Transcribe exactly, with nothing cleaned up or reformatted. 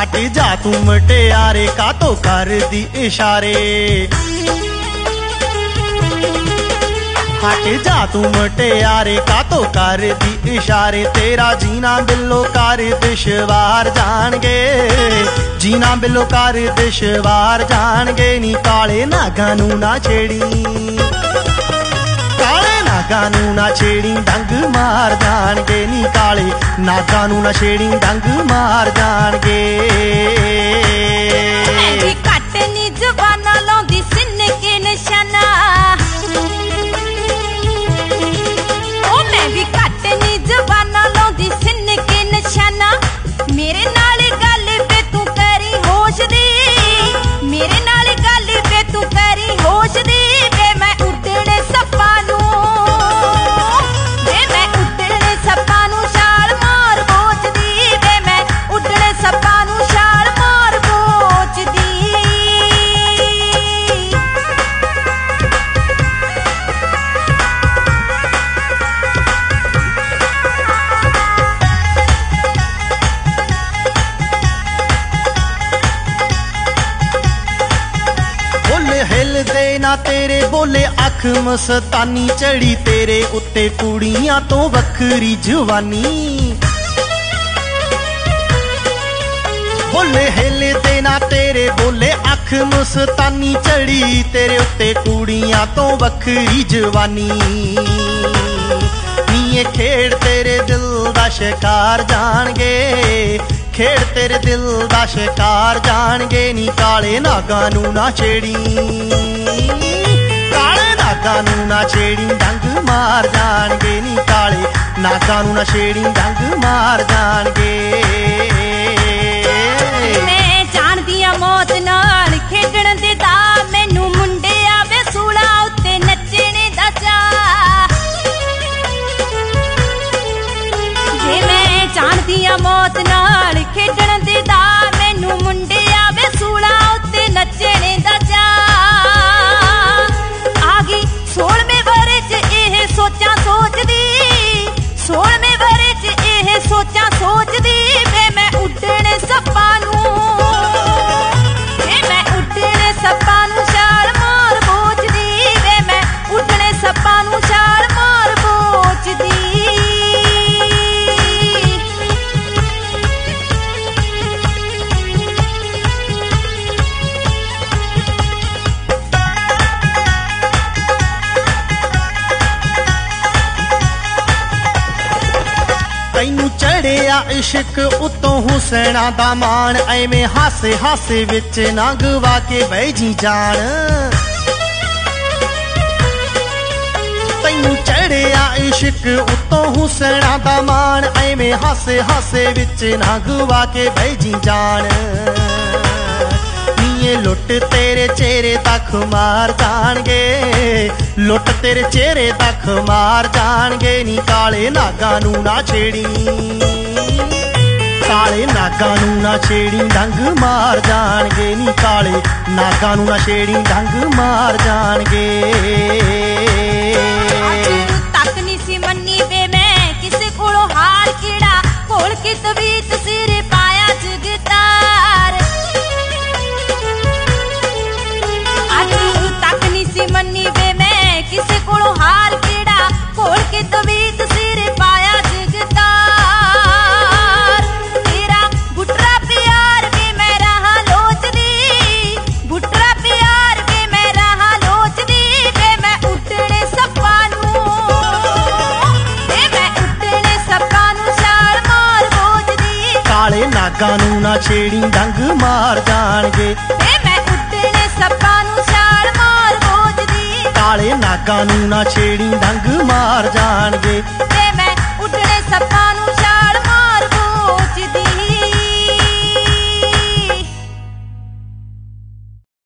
हट जा तू मटियारे कातों कर दी इशारे हट जा तू मटियारे कातों कर दी इशारे तेरा जीना बिलो कर दिशवार जाणगे जीना बिलो कर दिशवार जाणगे नी काले नागां नू ना छेड़ी काले नागां नू ना छेड़ी डंग मार जाणगे नी काले नागां नू ना छेड़ी डंग मार जाणगे घट नी जवाना लाउंदी सिन के निशाना घट नी जवाना लाउंदी सिन के निशाना मेरे नाल गल पे तू करी होश दी मेरे नाल गल पे तू करी होश दी वे मैं उड़ने सप्पा नू वे मैं उड़ने सप्पा नू छाल मार बोच दी वे मैं उड़ने सप्पा नू छाल मार बोच दी हिलदे ना तेरे बोले अख मस्तानी चढ़ी तेरे उत्ते कुड़ियां तो वखरी जवानी बोले हिलदे ना तेरे बोले अख मस्तानी चढ़ी तेरे उत्ते कुड़ियां तो वखरी जवानी नीए खेड़ तेरे दिल दा शिकार जाणगे खेड़ तेरे दिल दा शिकार जाणगे नी काले नागां नू ना छेड़ी काले नागां नू ना छेड़ी डंग मार जाणगे नी काले नागां नू ना छेड़ी डंग मार जाणगे मैं जानदी आ मौत नाल खेडण दे दा मैनू मुंडे आवे सूला उत्ते नच्चणे दा चाह जे मैं जानदी आ मौत नाल खेडण दे दा मैनू मुंडे आवे सूला उत्ते नच्चणे दा चाह आ गई सोलवें बरे च एह सोचां सोचदी सोलवें बरे च एह सोचां सोचदी वे मैं उड्डणे सप्पा नू वे मैं उड्डणे सप्पा नू छाल मार बोचदी वे मैं उड्डणे सप्पा नू छाल मार बोचदी तैनू चढ़िया इश्क उतों हुसैना दा मान एवें हासे हासे विच ना गवा के बह जी जान तैनू चढ़िया इश्क उतों हुसैना दा मान एवें हासे हासे विच ना गवा के बह जी जान नीए लुट तेरे चेहरे तक मार जाणगे लुट तेरे चेहरे तक मार जाणगे नी काले नागां नू ना छेड़ी काले नागां नू ना छेड़ी डंग मार जाणगे नी काले नागां नू ना छेड़ी डंग मार जाणगे तक नी सी मन्नी वे मैं किसे कोलों हार कीड़ा खोल के तवीत सिर पाया जगतार तक नी सी मन्नी वे मैं किसे कोलों हार कीड़ा खोल के तवीत सिर पाया जगतार तेरा बुटरा प्यार भी मैं रहा लोचदी बुटरा प्यार भी मैं रहा लोचदी वे मैं उड्डणे सप्पा नू वे मैं उड्डणे सप्पा नू छाल मार बोचदी काले नागां नू ना छेड़ी डंग मार जाणगे वे मैं उड्डणे सप्पा नू छाल मार बोचदी काले नागां नू ना छेड़ी डंग मार जाणगे वे मैं